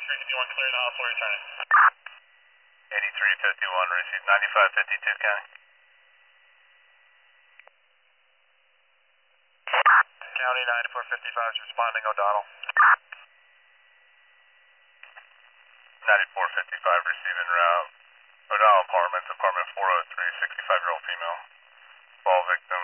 9351 clear now, for returning. 8351, receive 9552, County. County 9455 is responding, O'Donnell. 9455 receiving route. O'Donnell Apartments, apartment 403, 65-year-old female. Fall victim.